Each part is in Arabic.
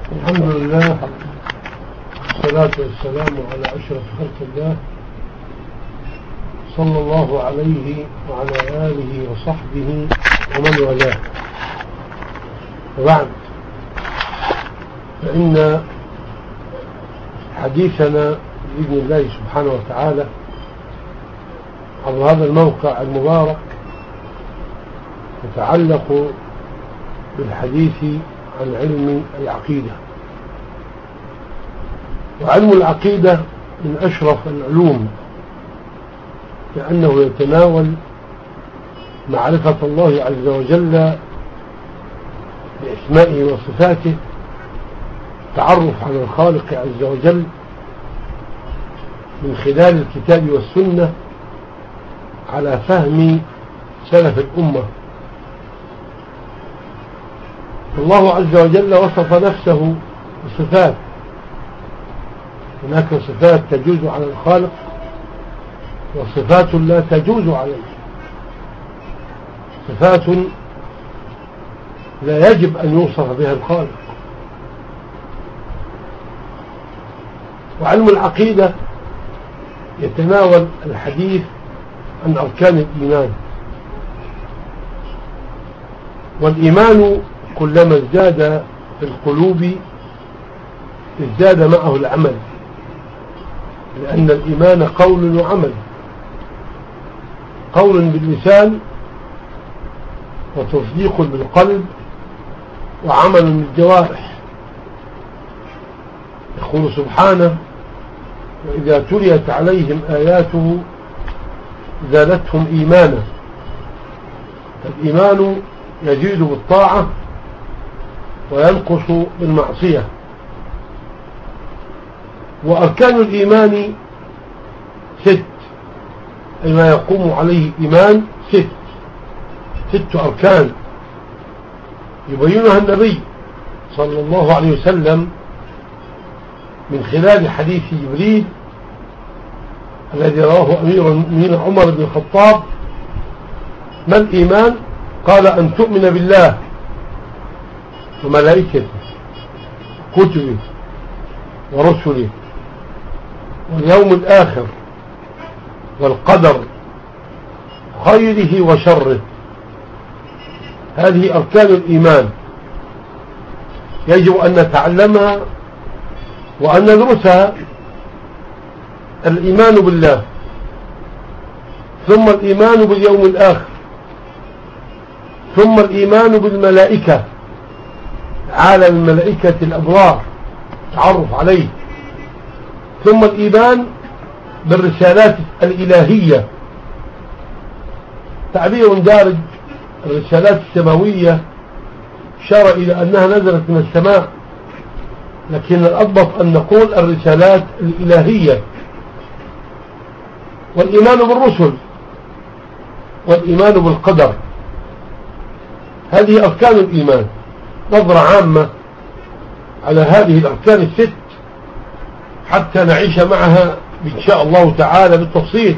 الحمد لله، والصلاة والسلام على أشرف خلق الله صلى الله عليه وعلى آله وصحبه ومن والاه. وبعد، فإن حديثنا بإذن الله سبحانه وتعالى عن هذا الموقع المبارك يتعلق بالحديث عن علم العقيدة. وعلم العقيدة من أشرف العلوم، لأنه يتناول معرفة الله عز وجل بأسمائه وصفاته، تعرف على الخالق عز وجل من خلال الكتاب والسنة على فهم سلف الأمة. الله عز وجل وصف نفسه بصفات، هناك صفات تجوز على الخالق وصفات لا تجوز عليه، صفات لا يجب أن يوصف بها الخالق. وعلم العقيدة يتناول الحديث عن أركان الإيمان، والإيمان كلما ازداد في القلوب ازداد معه العمل، لأن الإيمان قول وعمل، قول باللسان وتصديق بالقلب وعمل بالجوارح. يقول سبحانه: وإذا تليت عليهم آياته زادتهم إيمانا. الإيمان يزيد بالطاعة وينقص بالمعصية. وأركان الإيمان 6، أي ما يقوم عليه الإيمان 6 أركان يبينها النبي صلى الله عليه وسلم من خلال حديث جبريل الذي رواه أمير المؤمنين عمر بن الخطاب: ما الإيمان؟ قال: أن تؤمن بالله وملائكته كتبه ورسله واليوم الآخر والقدر خيره وشره. هذه أركان الإيمان، يجب أن نتعلمها وأن ندرسها. الإيمان بالله، ثم الإيمان باليوم الآخر، ثم الإيمان بالملائكة، عالم الملائكة الأبرار تعرف عليه، ثم الإيمان بالرسالات الإلهية، تعبير دارج. الرسالات السماوية شار إلى أنها نزلت من السماء، لكن الأضبط أن نقول الرسالات الإلهية. والإيمان بالرسل، والإيمان بالقدر. هذه أركان الإيمان، نظرة عامة على هذه الأركان 6 حتى نعيش معها إن شاء الله تعالى بالتفصيل.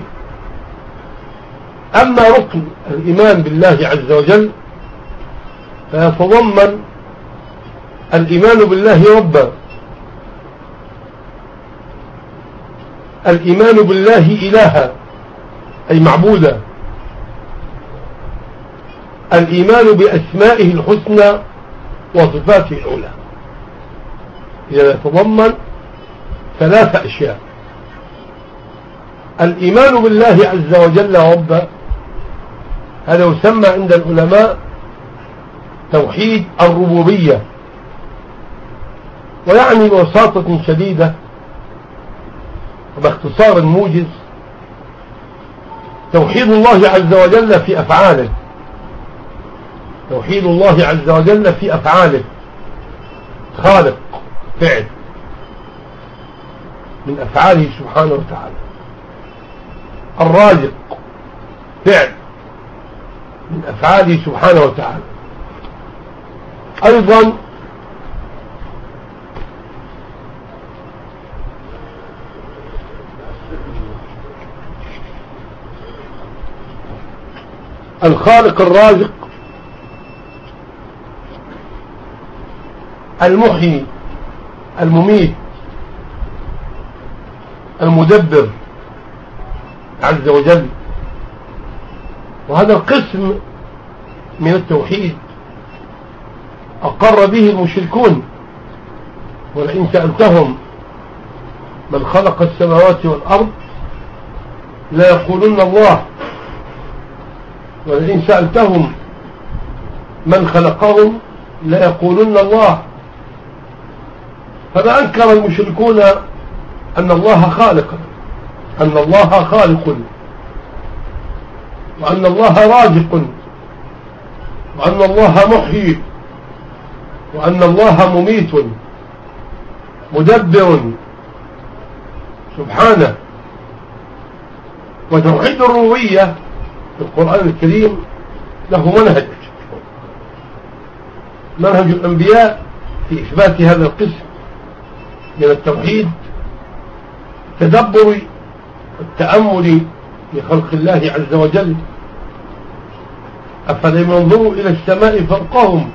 أما ركن الإيمان بالله عز وجل فيتضمن الإيمان بالله ربا، الإيمان بالله إلها أي معبودا، الإيمان بأسمائه الحسنى وصفاته العلى. إذا يتضمن 3 أشياء: الإيمان بالله عز وجل ربا، هذا يسمى عند العلماء توحيد الربوبية، ويعني ببساطة شديدة وباختصار موجز توحيد الله عز وجل في أفعاله، توحيد الله عز وجل في أفعاله. خالق فعل من أفعاله سبحانه وتعالى، الرازق فعل من أفعاله سبحانه وتعالى، أيضا الخالق الرازق المحيي المميت المدبر عز وجل. وهذا القسم من التوحيد أقر به المشركون، ولئن سألتهم من خلق السماوات والأرض لا يقولون الله، ولئن سألتهم من خلقهم لا يقولون الله. فما أنكر المشركون أن الله خالق، أن الله خالق، وأن الله رازق، وأن الله محيي، وأن الله مميت مدبر سبحانه. وتوحيد الربوبية في القرآن الكريم له منهج الأنبياء في إثبات هذا القسم من التوحيد، تدبر التأمل في خلق الله عز وجل. أفلم ينظروا إلى السماء فوقهم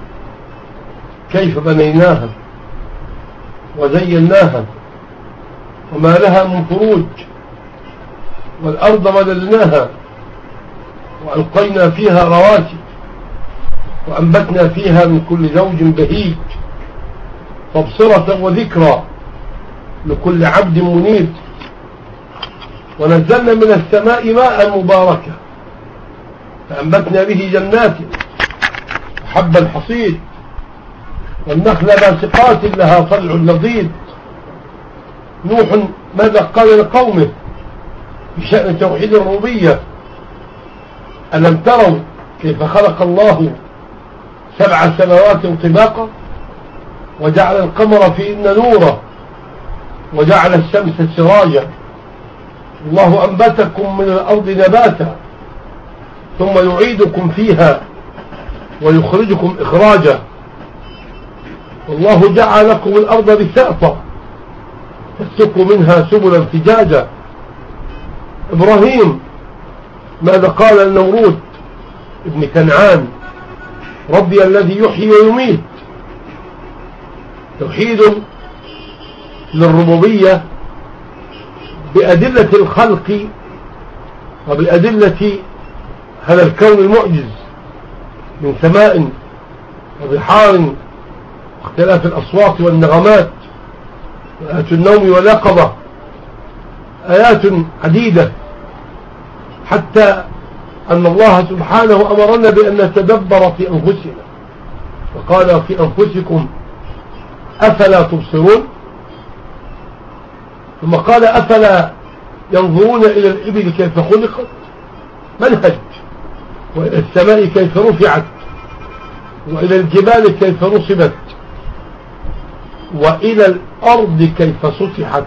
كيف بنيناها وزيناها وما لها من فروج، والأرض مددناها وألقينا فيها رواسي وأنبتنا فيها من كل زوج بهيج تبصرة وذكرى لكل عبد منيب. ونزلنا من السماء ماء مباركا فأنبتنا به جنات وحب الحصيد والنخل باسقات لها طلع لضيد. نوح ماذا قال لقومه بشأن توحيد الربوبية؟ ألم تروا كيف خلق الله 7 سماوات طباقا وجعل القمر فيهن نورا وجعل الشمس سراجا، الله أنبتكم من الأرض نباتا ثم يعيدكم فيها ويخرجكم إخراجا، والله جعل لكم الأرض بساطا فاسلكوا منها سبلا فجاجا. إبراهيم ماذا قال النمرود ابن كنعان؟ ربي الذي يحيي ويميت. توحيد للربوبية بأدلة الخلق وبأدلة هذا الكون المعجز من سماء وبحار واختلاف الأصوات والنغمات وآيات النوم واليقظة، آيات عديدة، حتى أن الله سبحانه أمرنا بأن نتدبر في أنفسنا، وقال في أنفسكم أفلا تبصرون، ثم قال أفلا ينظرون إلى الإبل كيف خلقت، منهج، وإلى السماء كيف رفعت، وإلى الجبال كيف نصبت، وإلى الأرض كيف سطحت.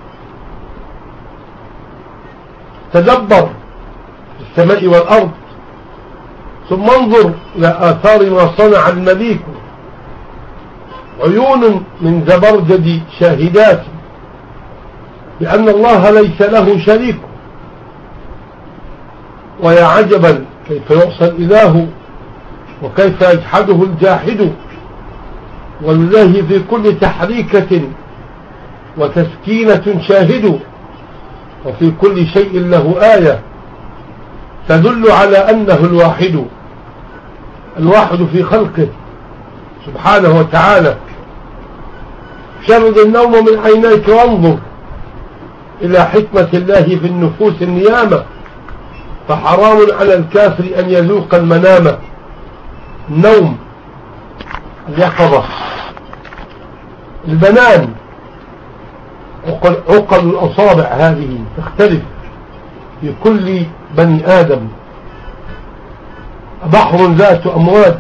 تدبر في السماء والأرض، ثم انظر إلى آثار ما صنع المليك، عيون من زبرجد شاهدات بأن الله ليس له شريك. ويا عجبا كيف يعصى الإله وكيف يجحده الجاحد، ولله في كل تحريكة وتسكينة شاهد، وفي كل شيء له آية تدل على أنه الواحد في خلقه سبحانه وتعالى. شرد النوم من عينيك وانظر إلى حكمة الله في النفوس النيامة، فحرام على الكافر أن يذوق المنام. النوم، اليقظة، البنان، عقل الأصابع هذه تختلف في كل بني آدم. بحر ذات أمواج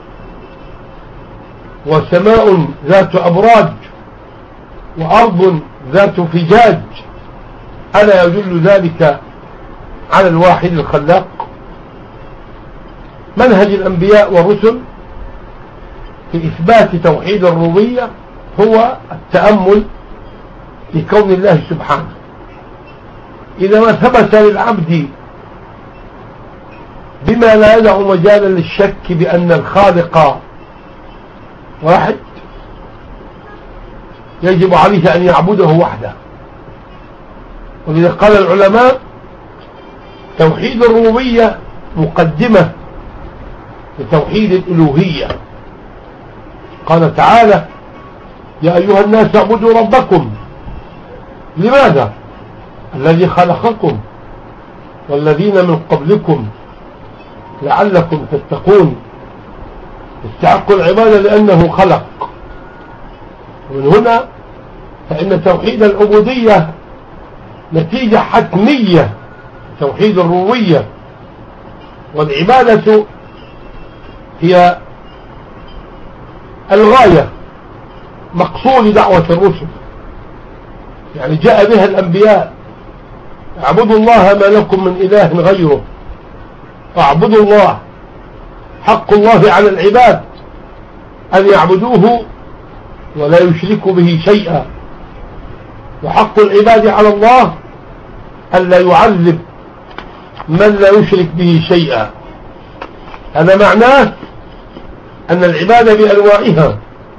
وسماء ذات أبراج وأرض ذات فجاج، ألا يدل ذلك على الواحد الخلاق؟ منهج الأنبياء والرسل في إثبات توحيد الربوبية هو التأمل في كون الله سبحانه. إذا ما ثبت للعبد بما لا يدع مجالا للشك بأن الخالق واحد، يجب عليه أن يعبده وحده. ولذا قال العلماء توحيد الربوبية مقدمة لتوحيد الألوهية. قال تعالى يا أيها الناس اعبدوا ربكم. لماذا؟ الذي خلقكم والذين من قبلكم لعلكم تتقون. استحق العبادة لأنه خلق. ومن هنا فإن توحيد العبودية نتيجة حتمية توحيد الربوبية، والعبادة هي الغاية مقصود دعوة الرسل، يعني جاء بها الأنبياء اعبدوا الله ما لكم من إله غيره. اعبدوا الله، حق الله على العباد أن يعبدوه ولا يشركوا به شيئا، وحق العباد على الله ألا يعذب من لا يشرك به شيئا. هذا معناه أن العبادة بأنواعها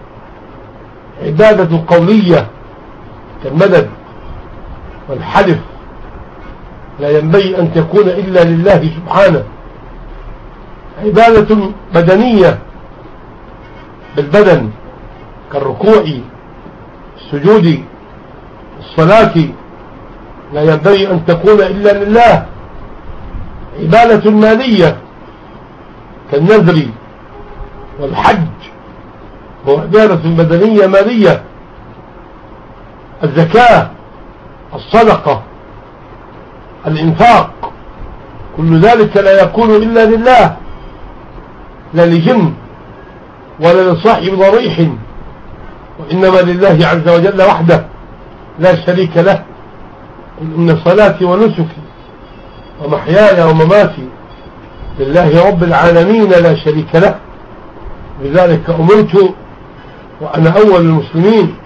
عبادة قولية كالمدد والحلف لا ينبغي أن تكون إلا لله سبحانه. عبادة بدنية بالبدن كالركوع السجود الصلاة لا ينبغي أن تكون إلا لله. عبادة مالية كالنذر والحج هو عبادة بدنية مالية. الزكاة الصدقة الإنفاق كل ذلك لا يكون إلا لله، لا لجن ولا لصاحب ضريح، وإنما لله عز وجل وحده لا شريك له. قل إن صلاتي ونسكي ومحياي ومماتي لله رب العالمين لا شريك له، لذلك أمرت وأنا أول المسلمين.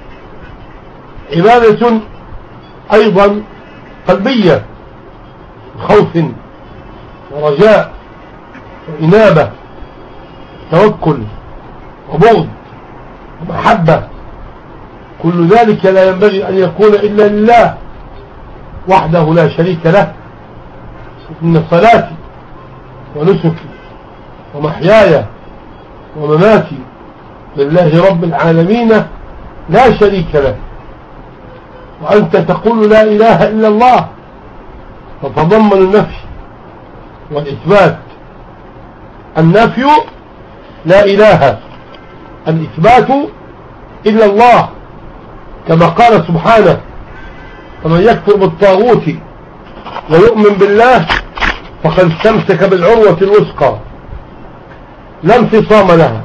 عبادة أيضا قلبية خوف ورجاء وإنابة توكل وبغض ومحبة، كل ذلك لا ينبغي أن يكون إلا لله وحده لا شريك له. إن صلاتي ونسكي ومحياي ومماتي لله رب العالمين لا شريك له. وأنت تقول لا إله إلا الله تتضمن النفي والإثبات. النفي لا إله، الإثبات إلا الله، كما قال سبحانه فمن يكفر بالطاغوت ويؤمن بالله فقد استمسك بالعروة الوثقى لا انفصام لها.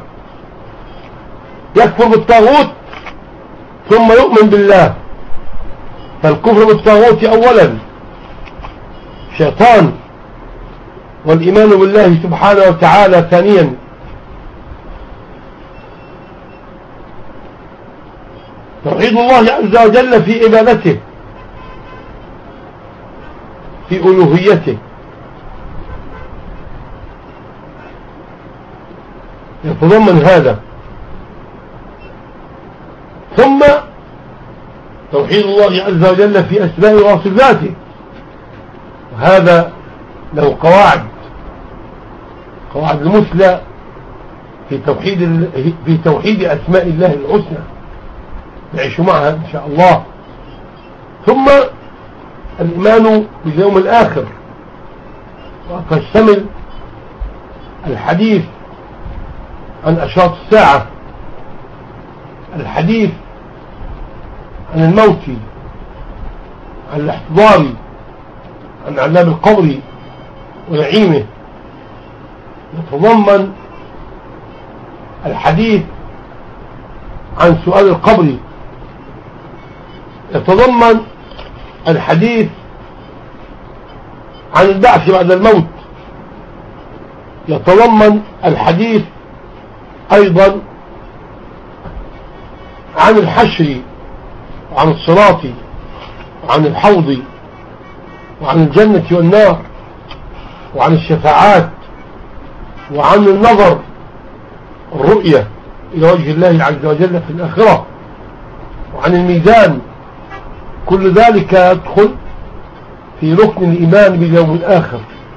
يكفر بالطاغوت ثم يؤمن بالله، فالكفر بالطاغوت أولا شيطان، والإيمان بالله سبحانه وتعالى ثانيا. توحيد الله عز وجل في عبادته في ألوهيته يتضمن هذا. ثم توحيد الله عز وجل في أسماء وصفاته، وهذا له قواعد المثلى في توحيد أسماء الله الحسنى نعيش معها إن شاء الله. ثم الإيمان باليوم الآخر، وتشتمل الحديث عن أشراط الساعة، الحديث عن الموت، عن الاحتضار، عن عذاب القبر ونعيمه. يتضمن الحديث عن سؤال القبر، يتضمن الحديث عن البعث بعد الموت، يتضمن الحديث أيضا عن الحشر وعن الصراط وعن الحوض وعن الجنة والنار وعن الشفاعات وعن النظر الرؤية إلى وجه الله عز وجل في الآخرة وعن الميزان، كل ذلك يدخل في ركن الإيمان باليوم الآخر.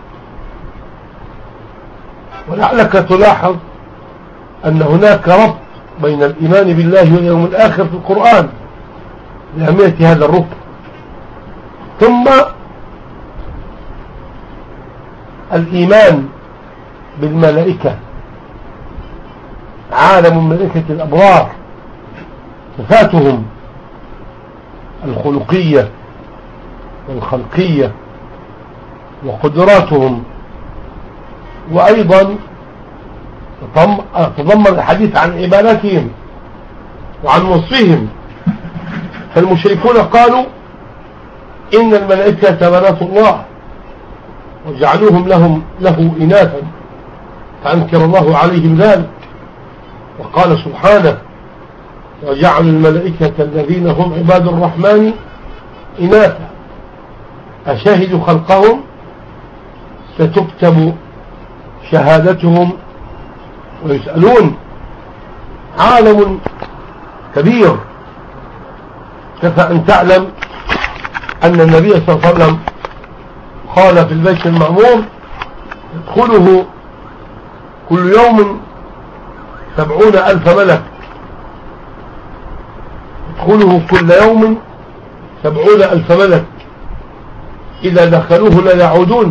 ولعلك تلاحظ أن هناك ربط بين الإيمان بالله واليوم الآخر في القرآن لأهمية هذا الركن. ثم الإيمان بالملائكة، عالم ملائكة الأبرار، صفاتهم الخلقية والخلقية وقدراتهم، وأيضا تضمن الحديث عن عبادتهم وعن وصفهم. فالمشركون قالوا إن الملائكة بنات الله وجعلوهم له إناثا، فأنكر الله عليهم ذلك وقال سبحانه: وجعل الملائكة الذين هم عباد الرحمن إناثا أشهدوا خلقهم ستكتب شهادتهم ويسألون. عالم كبير. كفى أن تعلم أن النبي صلى الله عليه وسلم قال في البيت المعمور: يدخله كل يوم 70,000 ملك، يدخله كل يوم 70,000 ملك، إذا دخلوه لا يعودون.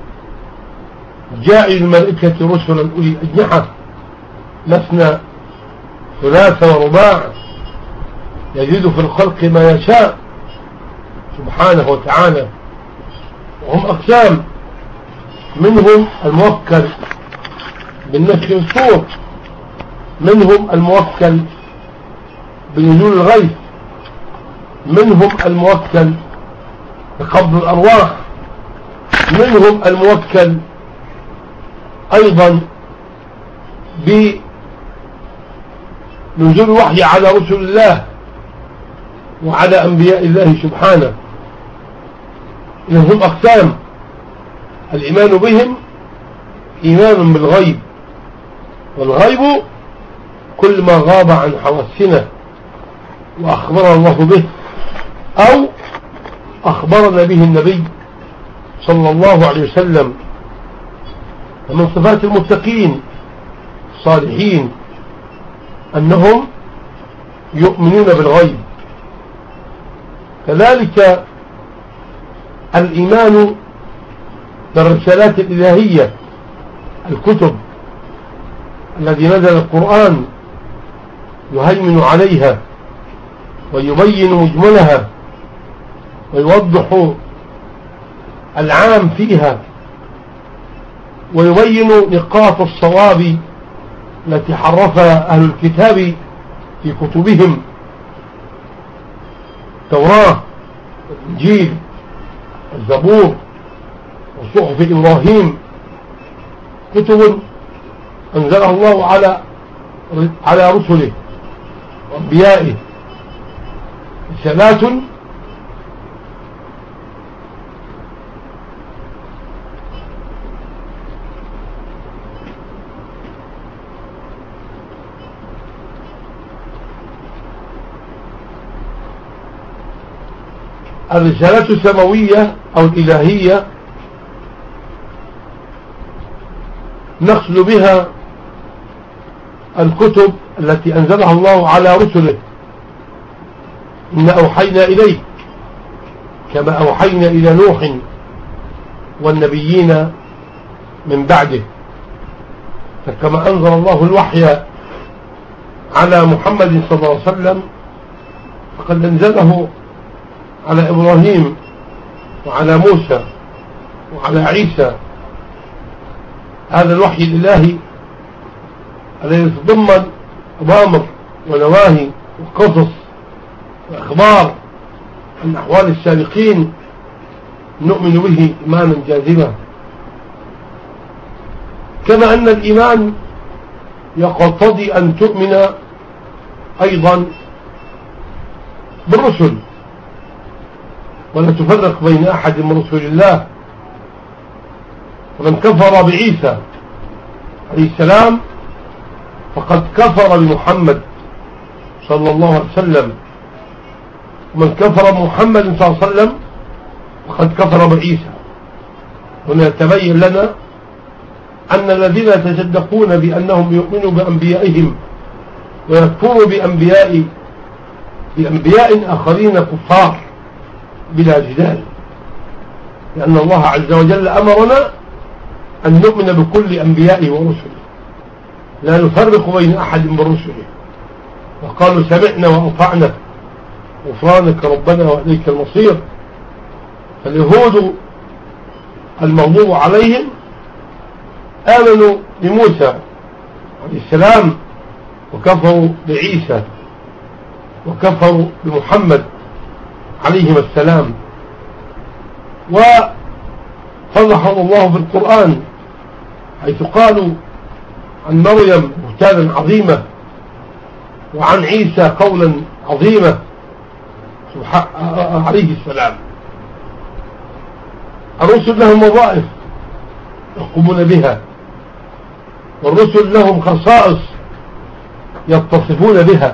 جاء الملائكة رسلا أولي أجنحة مثنى ثلاثة ورباع، يزيد في الخلق ما يشاء سبحانه وتعالى. وهم أقسام: منهم الموكل بالنفخ الصور، منهم الموكل بنزول الغيث، منهم الموكل بقبض الأرواح، منهم الموكل أيضا بنزول الوحي على رسل الله وعلى أنبياء الله سبحانه. إنهم أقسام: الإيمان بهم إيمان بالغيب، والغيب كل ما غاب عن حواسنا وأخبرنا الله به أو أخبرنا به النبي صلى الله عليه وسلم. ومن صفات المتقين الصالحين أنهم يؤمنون بالغيب. كذلك الإيمان بالرسالات الإلهية، الكتب الذي نزل القرآن يهيمن عليها ويبين مجملها ويوضح العام فيها ويبين نقاط الصواب التي حرفها أهل الكتاب في كتبهم: التوراة، الإنجيل، الزبور، وصحف إبراهيم. كتب أنزلها الله على رسله وأنبيائه، رسالات الرسالات السماوية أو الإلهية نقصد بها الكتب التي أنزلها الله على رسله: إن أوحينا إليك كما أوحينا إلى نوح والنبيين من بعده. فكما أنزل الله الوحي على محمد صلى الله عليه وسلم فقد أنزله على إبراهيم وعلى موسى وعلى عيسى. هذا الوحي الإلهي الذي يتضمن أوامر ونواهي وقصص وأخبار عن أحوال السابقين نؤمن به إيمانا جازما. كما أن الإيمان يقتضي أن تؤمن أيضا بالرسل ولا تفرق بين أحد من رسل الله. ومن كفر بعيسى عليه السلام فقد كفر بمحمد صلى الله عليه وسلم، من كفر محمد صلى الله عليه وسلم فقد كفر بعيسى. هنا يتبين لنا أن الذين يتصدقون بأنهم يؤمنوا بأنبيائهم ويكفروا بأنبياء آخرين كفار بلا جدال، لأن الله عز وجل أمرنا أن نؤمن بكل أنبيائه ورسله لا نفرق بين أحد من رسله، وقالوا سمعنا وأطعنا غفرانك ربنا وإليك المصير. فاليهود المغضوب عليهم آمنوا بموسى عليه السلام وكفروا بعيسى وكفروا بمحمد عليهما السلام. وفضحهم الله في القرآن حيث قالوا عن مريم بهتانا عظيمة وعن عيسى قولا عظيما عليه السلام. الرسل لهم وظائف يقومون بها، والرسل لهم خصائص يتصفون بها.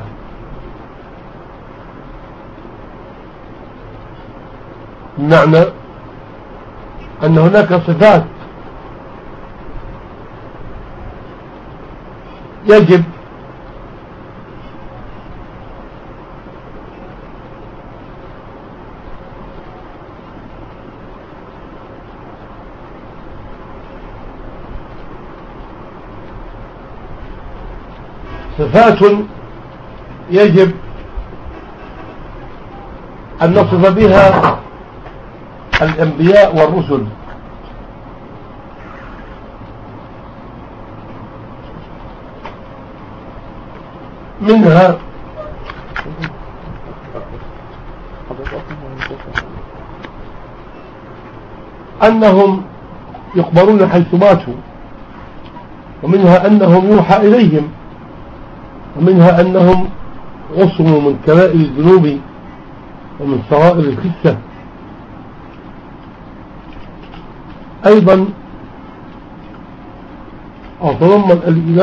بمعنى أن هناك صفات يجب أن نصف بها الأنبياء والرسل. منها أنهم يقبرون حيث ماتوا، ومنها أنهم يوحى إليهم، ومنها أنهم عصموا من كبائر الذنوب ومن صغائر الخسة. أيضا أتضمن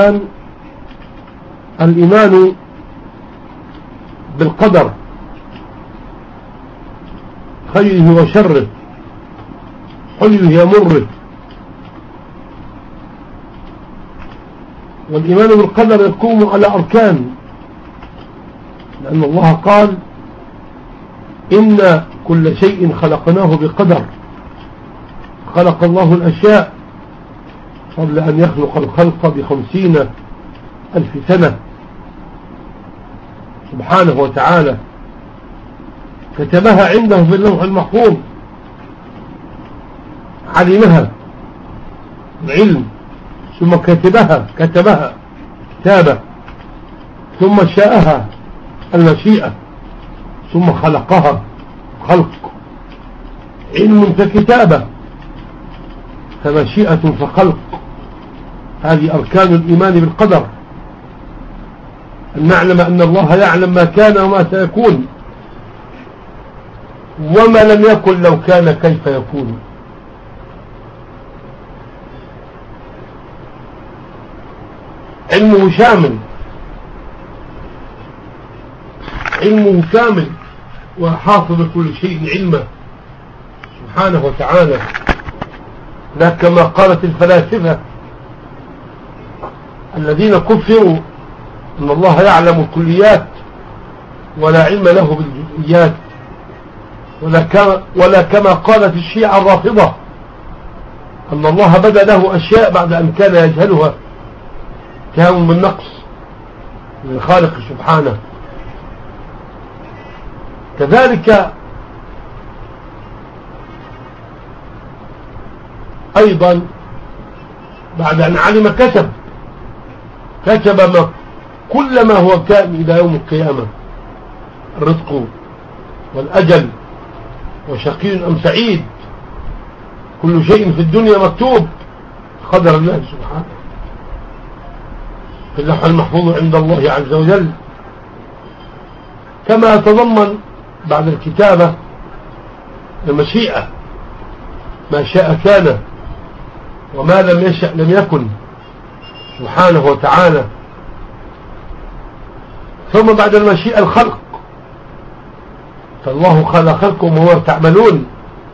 الإيمان بالقدر خيره وشره، حلوه يمره. والإيمان بالقدر يقوم على أركان، لأن الله قال إن كل شيء خلقناه بقدر. خلق الله الأشياء قبل أن يخلق الخلق ب50,000 سنة سبحانه وتعالى، كتبها عنده في اللوح المحفوظ، علمها العلم، ثم كتبها كتابة، ثم شاءها المشيئة، ثم خلقها خلق. علم فكتابة، فمشيئة فخلق. هذه أركان الإيمان بالقدر، أن نعلم أن الله يعلم ما كان وما سيكون، وما لم يكن لو كان كيف يكون. علمه شامل، علمه كامل، وحاط بكل شيء علمه سبحانه وتعالى، لا كما قالت الفلاسفة الذين كفروا أن الله يعلم الكليات ولا علم له بالجزئيات، ولا كما قالت الشيعة الرافضة أن الله بدا له أشياء بعد أن كان يجهلها، اتهام بالنقص للخالق سبحانه. كذلك أيضا بعد أن علم كتب كل ما هو كائن إلى يوم القيامة، الرزق والأجل وشقي أم سعيد، كل شيء في الدنيا مكتوب قدر الله سبحانه في اللوح المحفوظ عند الله عز وجل. كما يتضمن بعد الكتابة المشيئة، ما شاء كان وما لم يشأ لم يكن سبحانه وتعالى. ثم بعد المشيئة الخلق، فالله خلقكم وما تعملون،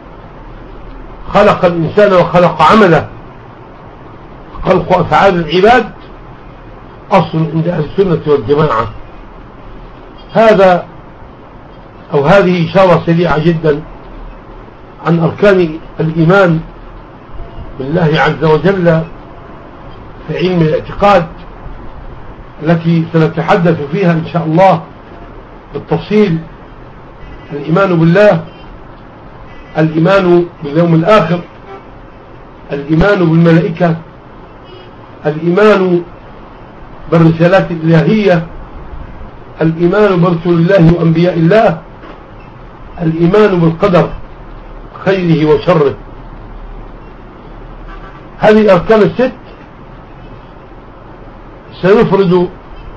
خلق الإنسان وخلق عمله. خلق أفعال العباد أصل عند أهل السنة والجماعة. هذا أو هذه إشارة سريعة جدا عن أركان الإيمان بالله عز وجل في علم الاعتقاد، التي سنتحدث فيها إن شاء الله بالتفصيل. الإيمان بالله، الإيمان باليوم الآخر، الإيمان بالملائكة، الإيمان بالرسالات الإلهية، الإيمان برسول الله وأنبياء الله، الإيمان بالقدر خيره وشره. هذه الأركان الست سنفرد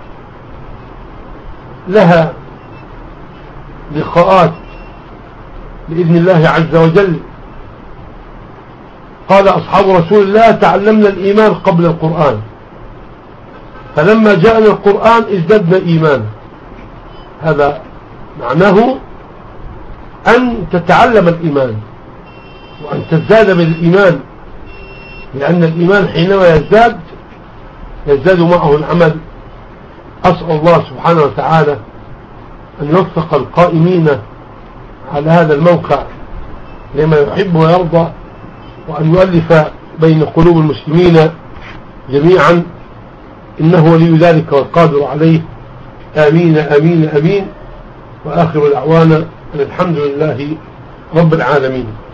لها لقاءات بإذن الله عز وجل. قال أصحاب رسول الله: تعلمنا الإيمان قبل القرآن، فلما جاءنا القرآن ازددنا إيمانا. هذا معناه أن تتعلم الإيمان وأن تزداد بالإيمان، لأن الإيمان حينما يزداد معه العمل. أسأل الله سبحانه وتعالى أن يوفق القائمين على هذا الموقع لما يحب ويرضى، وأن يؤلف بين قلوب المسلمين جميعا، إنه ولي ذلك والقادر عليه. آمين آمين آمين. وآخر دعوانا الحمد لله رب العالمين.